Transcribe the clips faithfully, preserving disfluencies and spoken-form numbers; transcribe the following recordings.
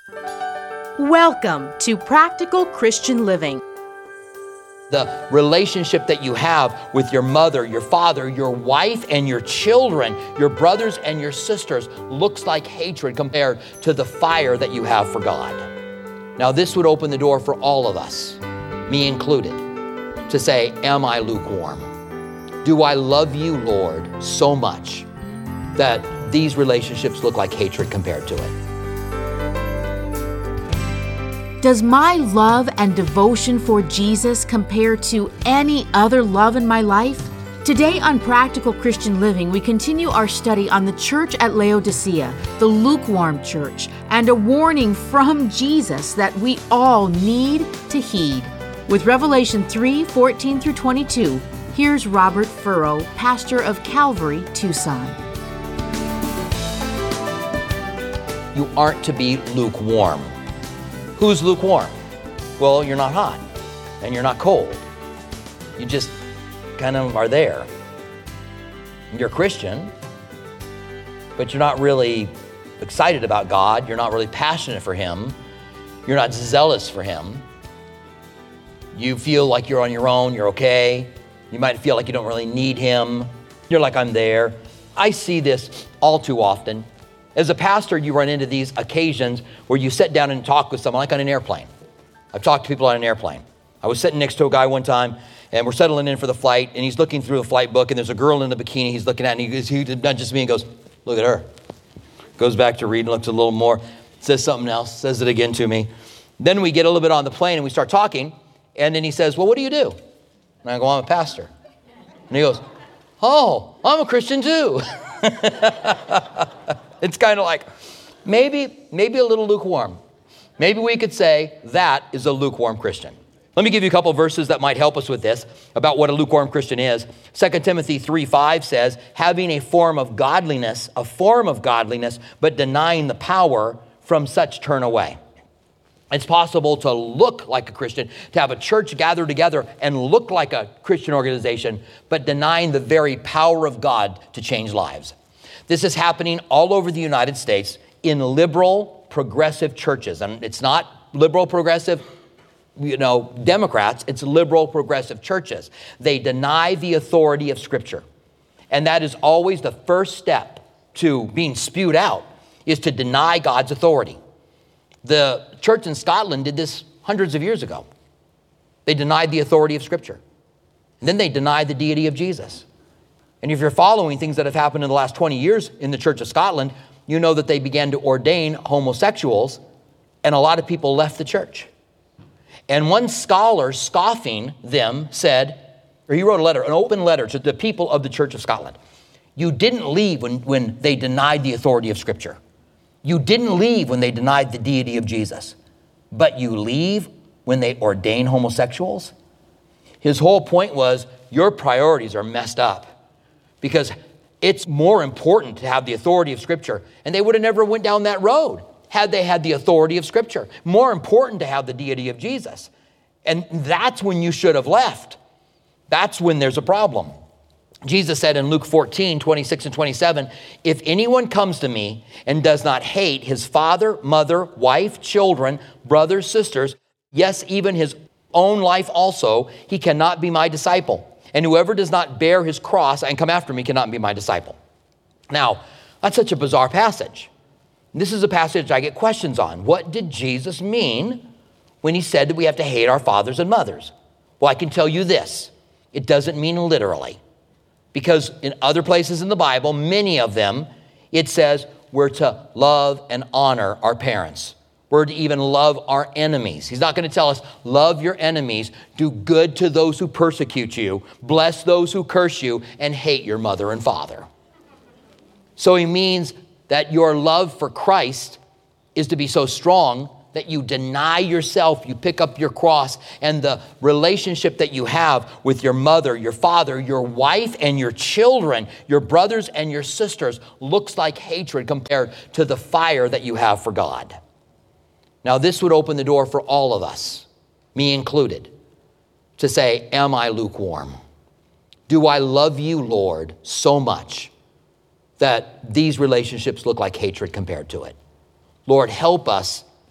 Welcome to Practical Christian Living. The relationship that you have with your mother, your father, your wife, and your children, your brothers and your sisters, looks like hatred compared to the fire that you have for God. Now, this would open the door for all of us, me included, to say, am I lukewarm? Do I love you, Lord, so much that these relationships look like hatred compared to it? Does my love and devotion for Jesus compare to any other love in my life? Today on Practical Christian Living, we continue our study on the church at Laodicea, the lukewarm church, and a warning from Jesus that we all need to heed. With Revelation three, fourteen through twenty-two, here's Robert Furrow, pastor of Calvary, Tucson. You aren't to be lukewarm. Who's lukewarm? Well, you're not hot and you're not cold. You just kind of are there. You're a Christian, but you're not really excited about God. You're not really passionate for Him. You're not zealous for Him. You feel like you're on your own. You're okay. You might feel like you don't really need Him. You're like, I'm there. I see this all too often. As a pastor, you run into these occasions where you sit down and talk with someone, like on an airplane. I've talked to people on an airplane. I was sitting next to a guy one time, and we're settling in for the flight, and he's looking through the flight book, and there's a girl in a bikini he's looking at, and he, goes, he nudges me and goes, look at her. Goes back to reading, looks a little more, says something else, says it again to me. Then we get a little bit on the plane, and we start talking, and then he says, well, what do you do? And I go, I'm a pastor. And he goes, oh, I'm a Christian too. It's kind of like, maybe, maybe a little lukewarm. Maybe we could say that is a lukewarm Christian. Let me give you a couple of verses that might help us with this, about what a lukewarm Christian is. Second Timothy three five says, having a form of godliness, a form of godliness, but denying the power, from such turn away. It's possible to look like a Christian, to have a church gather together and look like a Christian organization, but denying the very power of God to change lives. This is happening all over the United States in liberal, progressive churches. And it's not liberal, progressive, you know, Democrats. It's liberal, progressive churches. They deny the authority of Scripture. And that is always the first step to being spewed out, is to deny God's authority. The church in Scotland did this hundreds of years ago. They denied the authority of Scripture. And then they denied the deity of Jesus. And if you're following things that have happened in the last twenty years in the Church of Scotland, you know that they began to ordain homosexuals, and a lot of people left the church. And one scholar, scoffing them, said, or he wrote a letter, an open letter to the people of the Church of Scotland. You didn't leave when, when they denied the authority of Scripture. You didn't leave when they denied the deity of Jesus. But you leave when they ordain homosexuals? His whole point was, your priorities are messed up. Because it's more important to have the authority of Scripture. And they would have never went down that road had they had the authority of Scripture. More important to have the deity of Jesus. And that's when you should have left. That's when there's a problem. Jesus said in Luke fourteen, twenty-six and twenty-seven, if anyone comes to me and does not hate his father, mother, wife, children, brothers, sisters, yes, even his own life also, he cannot be my disciple. And whoever does not bear his cross and come after me cannot be my disciple. Now, that's such a bizarre passage. This is a passage I get questions on. What did Jesus mean when he said that we have to hate our fathers and mothers? Well, I can tell you this. It doesn't mean literally. Because in other places in the Bible, many of them, it says we're to love and honor our parents. We're to even love our enemies. He's not going to tell us, love your enemies, do good to those who persecute you, bless those who curse you, and hate your mother and father. So he means that your love for Christ is to be so strong that you deny yourself, you pick up your cross, and the relationship that you have with your mother, your father, your wife, and your children, your brothers and your sisters, looks like hatred compared to the fire that you have for God. Now, this would open the door for all of us, me included, to say, am I lukewarm? Do I love you, Lord, so much that these relationships look like hatred compared to it? Lord, help us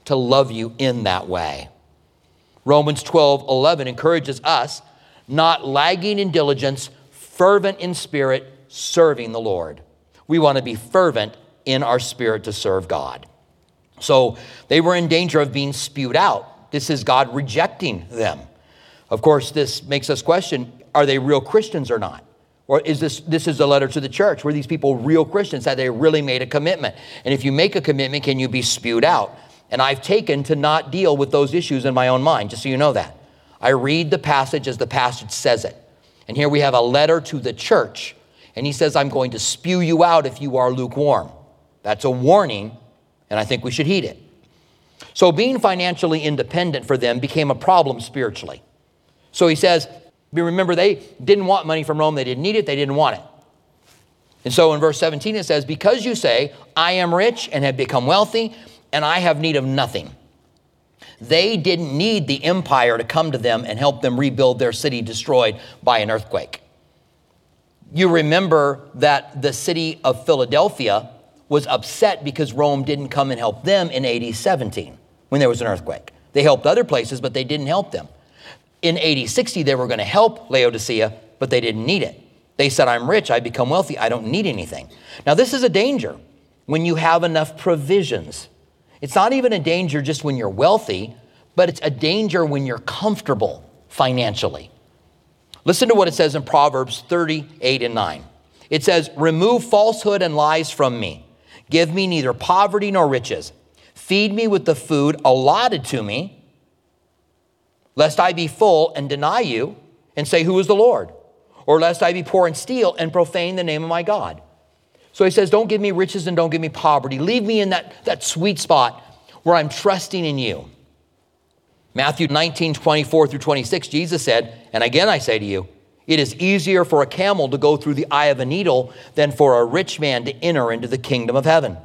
to love you in that way. Romans twelve eleven encourages us, not lagging in diligence, fervent in spirit, serving the Lord. We want to be fervent in our spirit to serve God. So they were in danger of being spewed out. This is God rejecting them. Of course, this makes us question, are they real Christians or not? Or is this, this is a letter to the church. Were these people real Christians? Had they really made a commitment? And if you make a commitment, can you be spewed out? And I've taken to not deal with those issues in my own mind, just so you know that. I read the passage as the passage says it. And here we have a letter to the church. And he says, I'm going to spew you out if you are lukewarm. That's a warning, and I think we should heed it. So being financially independent for them became a problem spiritually. So he says, remember, they didn't want money from Rome. They didn't need it. They didn't want it. And so in verse seventeen, it says, because you say, I am rich and have become wealthy, and I have need of nothing. They didn't need the empire to come to them and help them rebuild their city destroyed by an earthquake. You remember that the city of Philadelphia was upset because Rome didn't come and help them in A D seventeen when there was an earthquake. They helped other places, but they didn't help them. In A D sixty, they were going to help Laodicea, but they didn't need it. They said, I'm rich, I become wealthy, I don't need anything. Now, this is a danger when you have enough provisions. It's not even a danger just when you're wealthy, but it's a danger when you're comfortable financially. Listen to what it says in Proverbs thirty-eight and nine. It says, remove falsehood and lies from me. Give me neither poverty nor riches. Feed me with the food allotted to me, lest I be full and deny you and say, who is the Lord? Or lest I be poor and steal and profane the name of my God. So he says, don't give me riches and don't give me poverty. Leave me in that, that sweet spot where I'm trusting in you. Matthew nineteen, twenty-four through twenty-six, Jesus said, and again I say to you, it is easier for a camel to go through the eye of a needle than for a rich man to enter into the kingdom of heaven.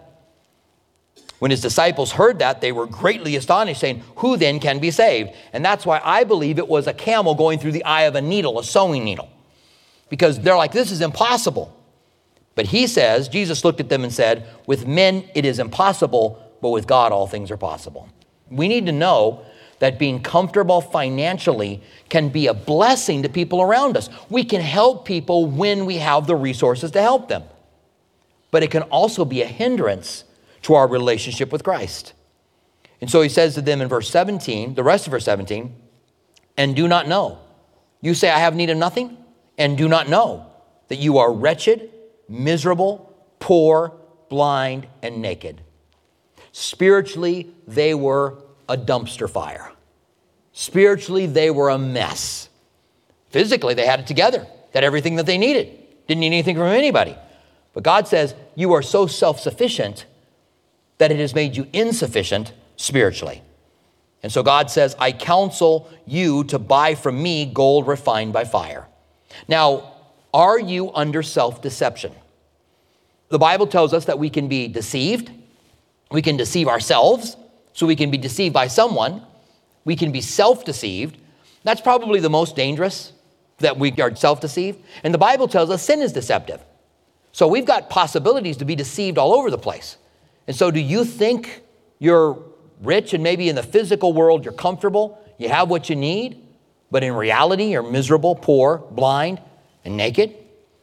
When his disciples heard that, they were greatly astonished, saying, who then can be saved? And that's why I believe it was a camel going through the eye of a needle, a sewing needle. Because they're like, this is impossible. But he says, Jesus looked at them and said, with men it is impossible, but with God all things are possible. We need to know that being comfortable financially can be a blessing to people around us. We can help people when we have the resources to help them. But it can also be a hindrance to our relationship with Christ. And so he says to them in verse seventeen, the rest of verse seventeen, and do not know. You say, I have need of nothing, and do not know that you are wretched, miserable, poor, blind, and naked. Spiritually, they were a dumpster fire. Spiritually, they were a mess. Physically, they had it together. They had everything that they needed. Didn't need anything from anybody. But God says, you are so self-sufficient that it has made you insufficient spiritually. And so God says, I counsel you to buy from me gold refined by fire. Now, are you under self-deception? The Bible tells us that we can be deceived. We can deceive ourselves. So we can be deceived by someone. We can be self-deceived. That's probably the most dangerous, that we are self-deceived. And the Bible tells us sin is deceptive. So we've got possibilities to be deceived all over the place. And so do you think you're rich and maybe in the physical world you're comfortable, you have what you need, but in reality you're miserable, poor, blind, and naked?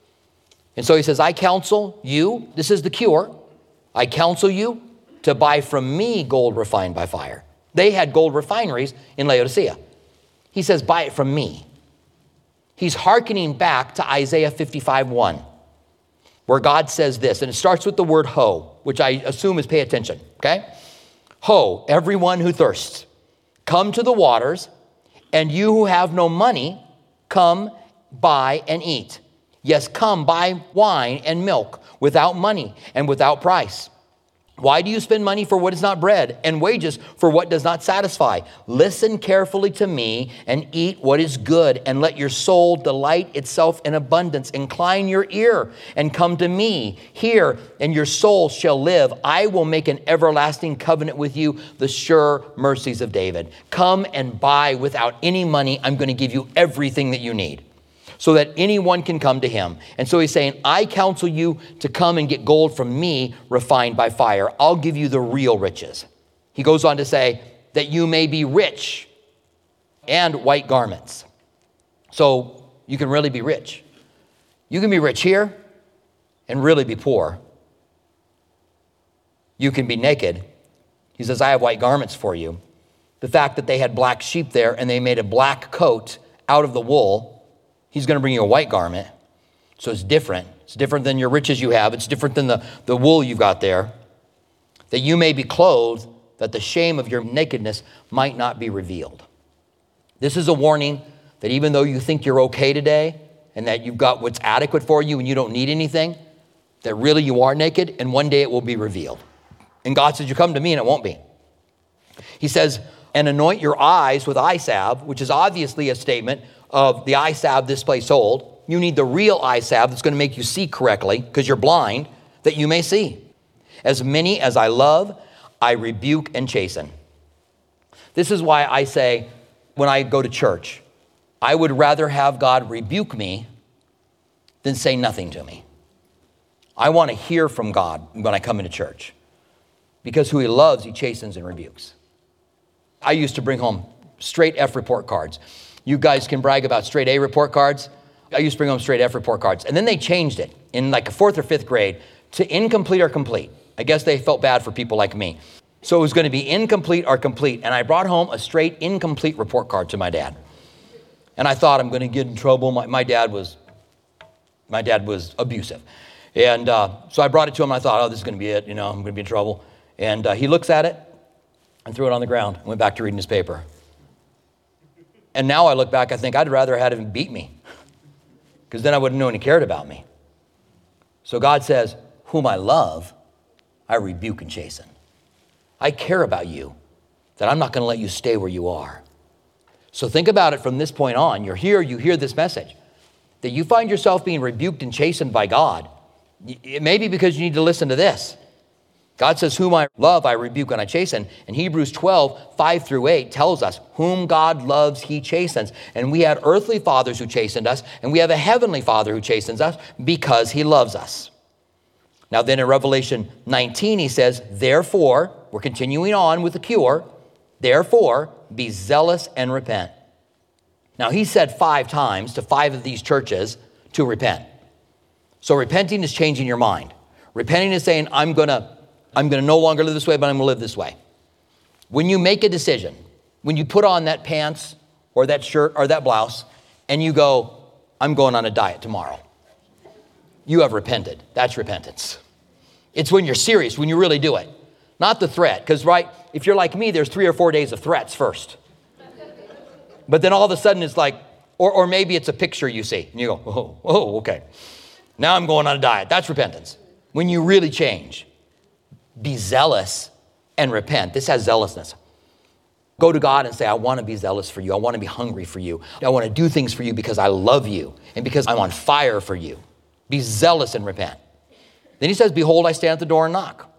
And so he says, I counsel you, this is the cure, I counsel you to buy from me gold refined by fire. They had gold refineries in Laodicea. He says, buy it from me. He's hearkening back to Isaiah fifty-five one, where God says this, and it starts with the word ho, which I assume is pay attention, okay? Ho, everyone who thirsts, come to the waters, and you who have no money, come buy and eat. Yes, come buy wine and milk without money and without price. Why do you spend money for what is not bread, and wages for what does not satisfy? Listen carefully to me and eat what is good, and let your soul delight itself in abundance. Incline your ear and come to me. Hear, and your soul shall live. I will make an everlasting covenant with you, the sure mercies of David. Come and buy without any money. I'm going to give you everything that you need, so that anyone can come to him. And so he's saying, I counsel you to come and get gold from me refined by fire. I'll give you the real riches. He goes on to say that you may be rich and white garments. So you can really be rich. You can be rich here and really be poor. You can be naked. He says, I have white garments for you. The fact that they had black sheep there and they made a black coat out of the wool, he's going to bring you a white garment. So it's different. It's different than your riches you have. It's different than the, the wool you've got there. That you may be clothed, that the shame of your nakedness might not be revealed. This is a warning that even though you think you're okay today and that you've got what's adequate for you and you don't need anything, that really you are naked and one day it will be revealed. And God says, you come to me and it won't be. He says, and anoint your eyes with eye salve, which is obviously a statement of the eye salve this place sold. You need the real eye salve that's going to make you see correctly because you're blind, that you may see. As many as I love, I rebuke and chasten. This is why I say, when I go to church, I would rather have God rebuke me than say nothing to me. I want to hear from God when I come into church. Because who he loves, he chastens and rebukes. I used to bring home straight F report cards. You guys can brag about straight A report cards. I used to bring home straight F report cards. And then they changed it in like a fourth or fifth grade to incomplete or complete. I guess they felt bad for people like me. So it was going to be incomplete or complete. And I brought home a straight incomplete report card to my dad. And I thought I'm going to get in trouble. My, my dad was, my dad was abusive. And uh, so I brought it to him. And I thought, oh, this is going to be it. You know, I'm going to be in trouble. And uh, he looks at it and threw it on the ground and went back to reading his paper. And now I look back, I think I'd rather have had him beat me because then I wouldn't know he cared about me. So God says, whom I love, I rebuke and chasten. I care about you, that I'm not going to let you stay where you are. So think about it from this point on. You're here, you hear this message, that you find yourself being rebuked and chastened by God. It may be because you need to listen to this. God says, whom I love, I rebuke and I chasten. And Hebrews twelve, five through eight tells us, whom God loves, he chastens. And we had earthly fathers who chastened us, and we have a heavenly Father who chastens us because he loves us. Now then in Revelation nineteen, he says, therefore, we're continuing on with the cure, therefore, be zealous and repent. Now he said five times to five of these churches to repent. So repenting is changing your mind. Repenting is saying, I'm going to I'm going to no longer live this way, but I'm going to live this way. When you make a decision, when you put on that pants or that shirt or that blouse and you go, I'm going on a diet tomorrow, you have repented. That's repentance. It's when you're serious, when you really do it. Not the threat, because right, if you're like me, there's three or four days of threats first. But then all of a sudden it's like, or, or maybe it's a picture you see and you go, oh, oh, okay. Now I'm going on a diet. That's repentance. When you really change. Be zealous and repent. This has zealousness. Go to God and say, I want to be zealous for you. I want to be hungry for you. I want to do things for you because I love you and because I'm on fire for you. Be zealous and repent. Then he says, behold, I stand at the door and knock.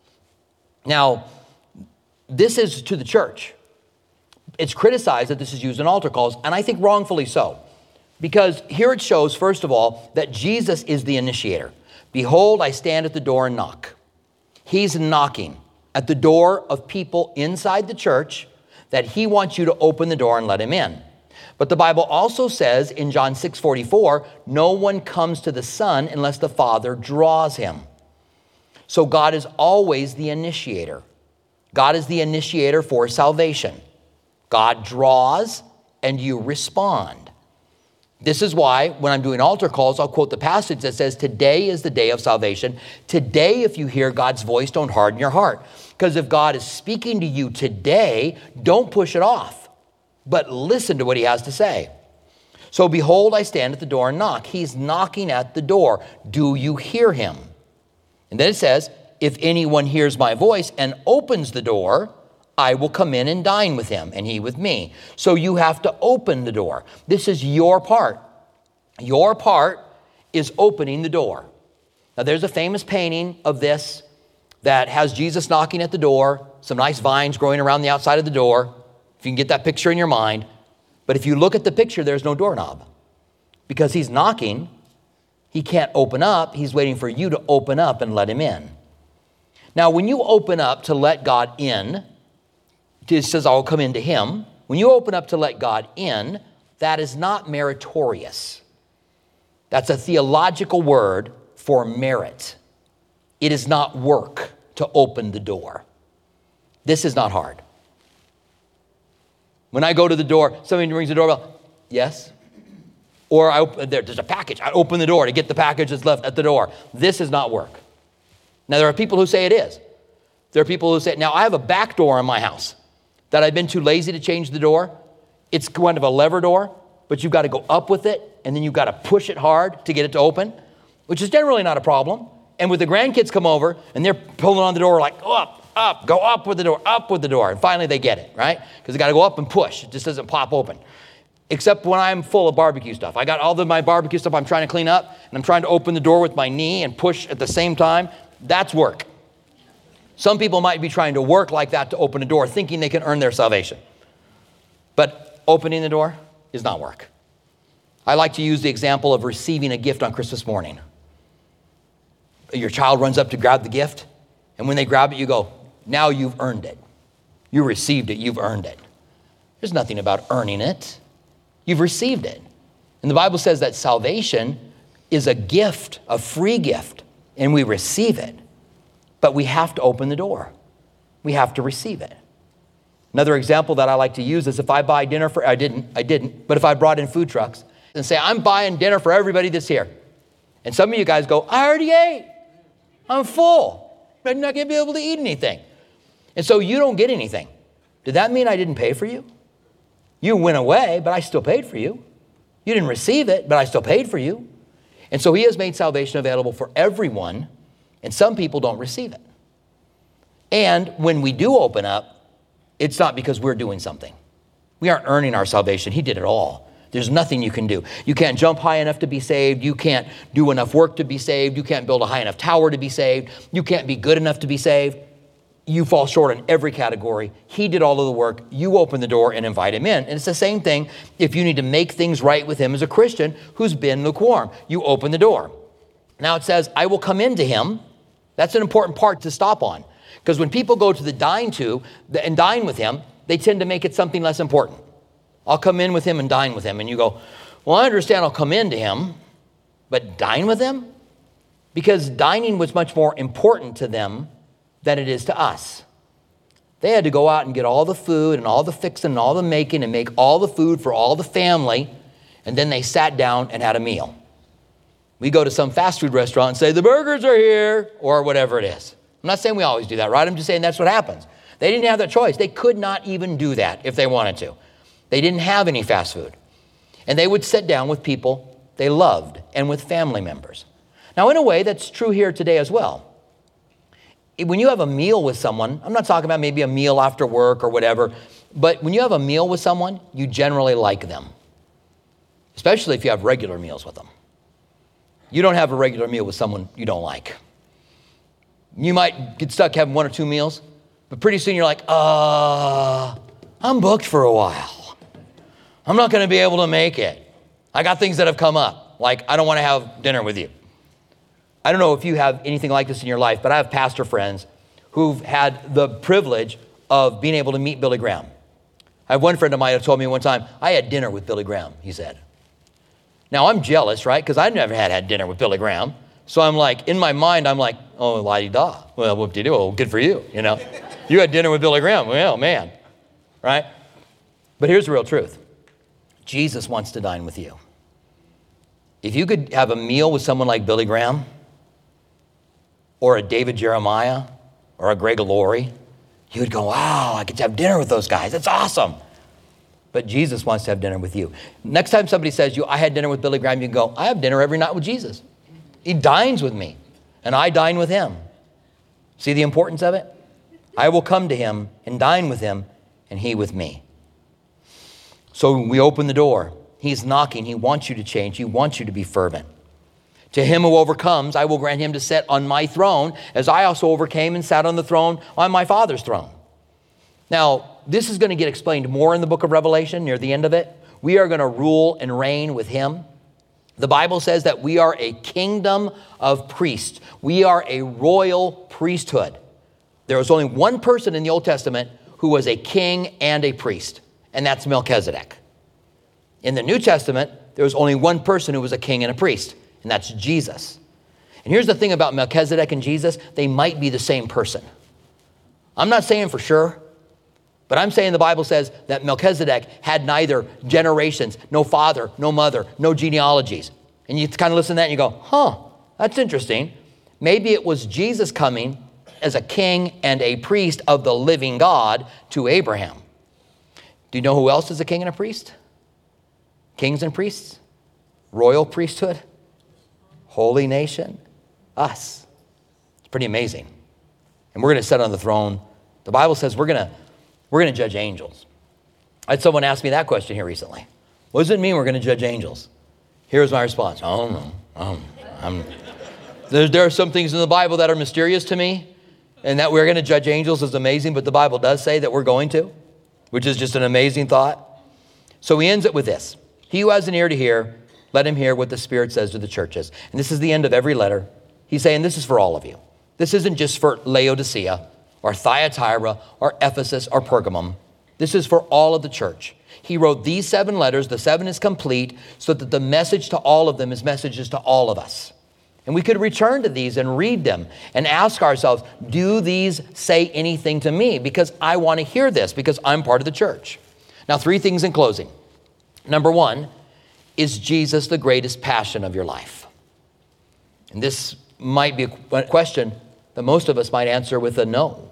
Now, this is to the church. It's criticized that this is used in altar calls, and I think wrongfully so. Because here it shows, first of all, that Jesus is the initiator. Behold, I stand at the door and knock. He's knocking at the door of people inside the church that he wants you to open the door and let him in. But the Bible also says in John six forty-four, no one comes to the Son unless the Father draws him. So God is always the initiator. God is the initiator for salvation. God draws and you respond. This is why when I'm doing altar calls, I'll quote the passage that says, today is the day of salvation. Today, if you hear God's voice, don't harden your heart. Because if God is speaking to you today, don't push it off, but listen to what he has to say. So behold, I stand at the door and knock. He's knocking at the door. Do you hear him? And then it says, if anyone hears my voice and opens the door, I will come in and dine with him and he with me. So you have to open the door. This is your part. Your part is opening the door. Now there's a famous painting of this that has Jesus knocking at the door, some nice vines growing around the outside of the door, if you can get that picture in your mind. But if you look at the picture, there's no doorknob because he's knocking. He can't open up. He's waiting for you to open up and let him in. Now, when you open up to let God in, it says, I'll come into him. When you open up to let God in, that is not meritorious. That's a theological word for merit. It is not work to open the door. This is not hard. When I go to the door, somebody rings the doorbell. Yes? Or I open, there, there's a package. I open the door to get the package that's left at the door. This is not work. Now, there are people who say it is. There are people who say, now I have a back door in my house that I've been too lazy to change the door. It's kind of a lever door, but you've got to go up with it, and then you've got to push it hard to get it to open, which is generally not a problem. And with the grandkids come over, and they're pulling on the door like, up, up, go up with the door, up with the door. And finally they get it, right? Because they got to go up and push. It just doesn't pop open. Except when I'm full of barbecue stuff. I got all of my barbecue stuff I'm trying to clean up, and I'm trying to open the door with my knee and push at the same time. That's work. Some people might be trying to work like that to open a door, thinking they can earn their salvation. But opening the door is not work. I like to use the example of receiving a gift on Christmas morning. Your child runs up to grab the gift, and when they grab it, you go, now you've earned it. You received it, you've earned it. There's nothing about earning it. You've received it. And the Bible says that salvation is a gift, a free gift, and we receive it. But we have to open the door. We have to receive it. Another example that I like to use is if I buy dinner for, I didn't, I didn't, but if I brought in food trucks and say, I'm buying dinner for everybody that's here. And some of you guys go, I already ate. I'm full. I'm not going to be able to eat anything. And so you don't get anything. Did that mean I didn't pay for you? You went away, but I still paid for you. You didn't receive it, but I still paid for you. And so he has made salvation available for everyone, and some people don't receive it. And when we do open up, it's not because we're doing something. We aren't earning our salvation. He did it all. There's nothing you can do. You can't jump high enough to be saved. You can't do enough work to be saved. You can't build a high enough tower to be saved. You can't be good enough to be saved. You fall short in every category. He did all of the work. You open the door and invite him in. And it's the same thing if you need to make things right with him as a Christian who's been lukewarm. You open the door. Now it says, I will come into him. That's an important part to stop on. Because when people go to the dine to and dine with him, they tend to make it something less important. I'll come in with him and dine with him. And you go, well, I understand I'll come into him, but dine with him? Because dining was much more important to them than it is to us. They had to go out and get all the food and all the fixing and all the making and make all the food for all the family. And then they sat down and had a meal. We go to some fast food restaurant and say, the burgers are here, or whatever it is. I'm not saying we always do that, right? I'm just saying that's what happens. They didn't have that choice. They could not even do that if they wanted to. They didn't have any fast food. And they would sit down with people they loved and with family members. Now, in a way, that's true here today as well. When you have a meal with someone, I'm not talking about maybe a meal after work or whatever, but when you have a meal with someone, you generally like them, especially if you have regular meals with them. You don't have a regular meal with someone you don't like. You might get stuck having one or two meals, but pretty soon you're like, uh, I'm booked for a while. I'm not going to be able to make it. I got things that have come up, like I don't want to have dinner with you. I don't know if you have anything like this in your life, but I have pastor friends who've had the privilege of being able to meet Billy Graham. I have one friend of mine who told me one time, I had dinner with Billy Graham, he said. Now, I'm jealous, right? Because I've never had had dinner with Billy Graham. So I'm like, in my mind, I'm like, oh, la-di-da. Well, whoop-de-doo. Well, good for you, you know. You had dinner with Billy Graham. Well, man, right? But here's the real truth. Jesus wants to dine with you. If you could have a meal with someone like Billy Graham or a David Jeremiah or a Greg Laurie, you would go, wow, I get to have dinner with those guys. That's awesome. But Jesus wants to have dinner with you. Next time somebody says you, I had dinner with Billy Graham, you can go, I have dinner every night with Jesus. He dines with me, and I dine with him. See the importance of it? I will come to him and dine with him, and he with me. So we open the door. He's knocking. He wants you to change. He wants you to be fervent. To him who overcomes, I will grant him to sit on my throne, as I also overcame and sat on the throne on my Father's throne. Now, this is going to get explained more in the book of Revelation, near the end of it. We are going to rule and reign with him. The Bible says that we are a kingdom of priests. We are a royal priesthood. There was only one person in the Old Testament who was a king and a priest, and that's Melchizedek. In the New Testament, there was only one person who was a king and a priest, and that's Jesus. And here's the thing about Melchizedek and Jesus, they might be the same person. I'm not saying for sure, but I'm saying the Bible says that Melchizedek had neither generations, no father, no mother, no genealogies. And you kind of listen to that and you go, huh, that's interesting. Maybe it was Jesus coming as a king and a priest of the living God to Abraham. Do you know who else is a king and a priest? Kings and priests, royal priesthood, holy nation, us. It's pretty amazing. And we're going to sit on the throne. The Bible says we're going to we're going to judge angels. I had someone ask me that question here recently. What does it mean we're going to judge angels? Here's my response. I don't know. I don't, I'm, there, there are some things in the Bible that are mysterious to me, and that we're going to judge angels is amazing, but the Bible does say that we're going to, which is just an amazing thought. So he ends it with this. He who has an ear to hear, let him hear what the Spirit says to the churches. And this is the end of every letter. He's saying this is for all of you. This isn't just for Laodicea or Thyatira or Ephesus or Pergamum. This is for all of the church. He wrote these seven letters. The seven is complete so that the message to all of them is messages to all of us. And we could return to these and read them and ask ourselves, do these say anything to me? Because I want to hear this because I'm part of the church. Now, three things in closing. Number one, is Jesus the greatest passion of your life? And this might be a question that most of us might answer with a no.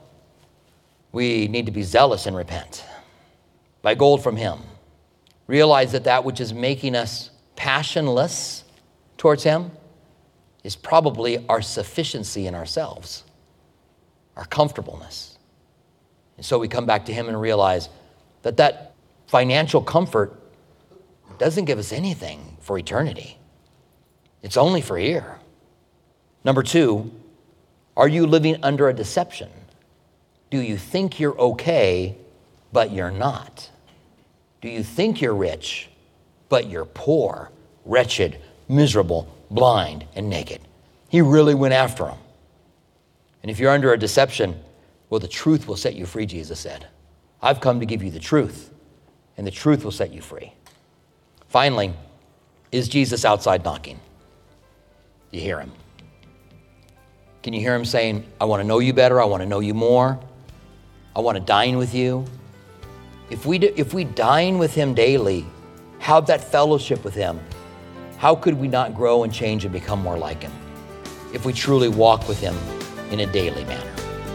We need to be zealous and repent. Buy gold from him. Realize that that which is making us passionless towards him is probably our sufficiency in ourselves, our comfortableness. And so we come back to him and realize that that financial comfort doesn't give us anything for eternity. It's only for here. Number two, are you living under a deception? Do you think you're okay, but you're not? Do you think you're rich, but you're poor, wretched, miserable, blind, and naked? He really went after them. And if you're under a deception, well, the truth will set you free, Jesus said. I've come to give you the truth, and the truth will set you free. Finally, is Jesus outside knocking? You hear him. Can you hear him saying, I want to know you better, I want to know you more, I want to dine with you? If we, do, if we dine with him daily, have that fellowship with him, how could we not grow and change and become more like him if we truly walk with him in a daily manner?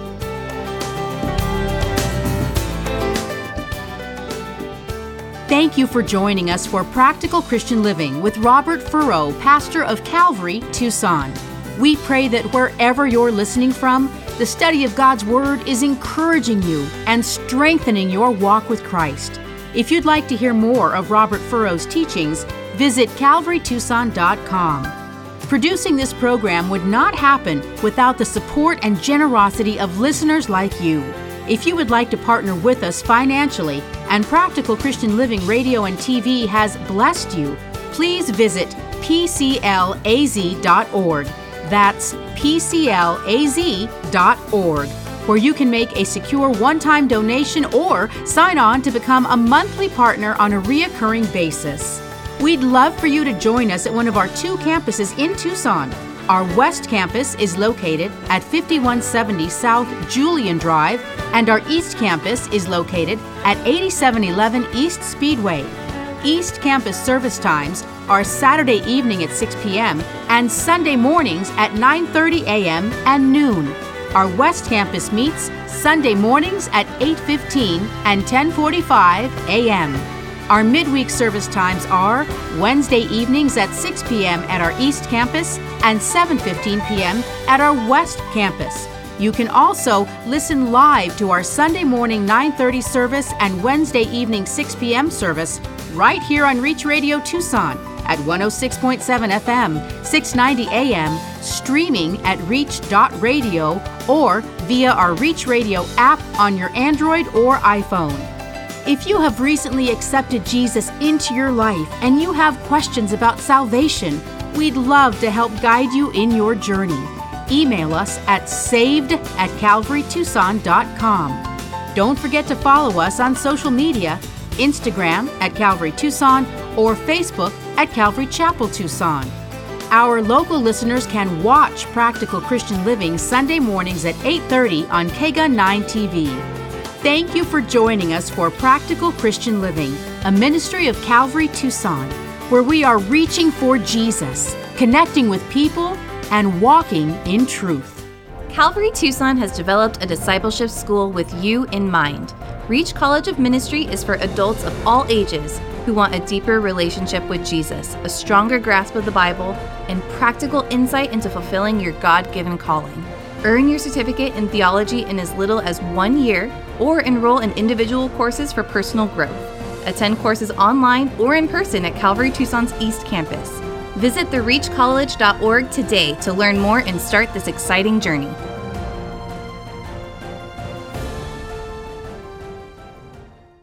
Thank you for joining us for Practical Christian Living with Robert Furrow, pastor of Calvary, Tucson. We pray that wherever you're listening from, the study of God's Word is encouraging you and strengthening your walk with Christ. If you'd like to hear more of Robert Furrow's teachings, visit calvary tucson dot com. Producing this program would not happen without the support and generosity of listeners like you. If you would like to partner with us financially and Practical Christian Living Radio and T V has blessed you, please visit p c l a z dot org. That's p c l a z dot org, where you can make a secure one-time donation or sign on to become a monthly partner on a reoccurring basis. We'd love for you to join us at one of our two campuses in Tucson. Our West Campus is located at fifty-one seventy South Julian Drive, and our East Campus is located at eighty-seven eleven East Speedway. East Campus service times are Saturday evening at six p.m. and Sunday mornings at nine thirty a.m. and noon. Our West Campus meets Sunday mornings at eight fifteen and ten forty-five a.m. Our midweek service times are Wednesday evenings at six p.m. at our East Campus and seven fifteen p.m. at our West Campus. You can also listen live to our Sunday morning nine thirty service and Wednesday evening six p.m. service right here on Reach Radio Tucson at one oh six point seven F M, six ninety A M, streaming at reach dot radio or via our Reach Radio app on your Android or iPhone. If you have recently accepted Jesus into your life and you have questions about salvation, we'd love to help guide you in your journey. Email us at saved at calvary tucson dot com. Don't forget to follow us on social media, Instagram at Calvary Tucson or Facebook at Calvary Chapel Tucson. Our local listeners can watch Practical Christian Living Sunday mornings at eight thirty on K G U nine T V. Thank you for joining us for Practical Christian Living, a ministry of Calvary Tucson, where we are reaching for Jesus, connecting with people, and walking in truth. Calvary Tucson has developed a discipleship school with you in mind. Reach College of Ministry is for adults of all ages who want a deeper relationship with Jesus, a stronger grasp of the Bible, and practical insight into fulfilling your God-given calling. Earn your certificate in theology in as little as one year, or enroll in individual courses for personal growth. Attend courses online or in person at Calvary Tucson's East Campus. Visit the reach college dot org today to learn more and start this exciting journey.